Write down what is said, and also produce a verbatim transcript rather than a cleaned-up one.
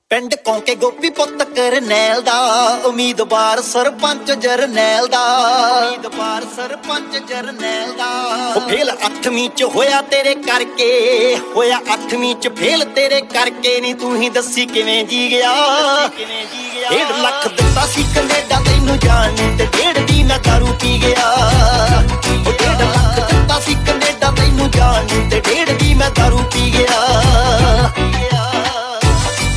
ਪਿੰਡ ਕੌਂਕੇ ਗੋਪੀ ਪੁੱਤ ਕਰਨੈਲ ਦਾ ਉਮੀਦਵਾਰ ਸਰਪੰਚ ਜਰਨੈਲ ਦਾ ਉਮੀਦਵਾਰ ਸਰਪੰਚ ਜਰਨੈਲ ਦਾ ਉਹ ਫੇਲ ਅੱਠਵੀਂ ਚ ਹੋਇਆ ਤੇਰੇ ਕਰਕੇ ਹੋਇਆ ਅੱਠਵੀਂ ਚ ਫੇਲ ਤੇਰੇ ਕਰਕੇ ਨੀ ਤੂੰ ਹੀ ਦੱਸੀ ਕਿਵੇਂ ਜੀ ਗਿਆ ਕਿਵੇਂ ਜੀ ਗਿਆ ਡੇਢ ਲੱਖ ਦਿੱਤਾ ਸੀ ਕੈਨੇਡਾ ਤੈਨੂੰ ਜਾਣ ਤੇ ਡੇਢ ਦੀ ਮੈਂ ਦਾਰੂ ਪੀ ਗਿਆ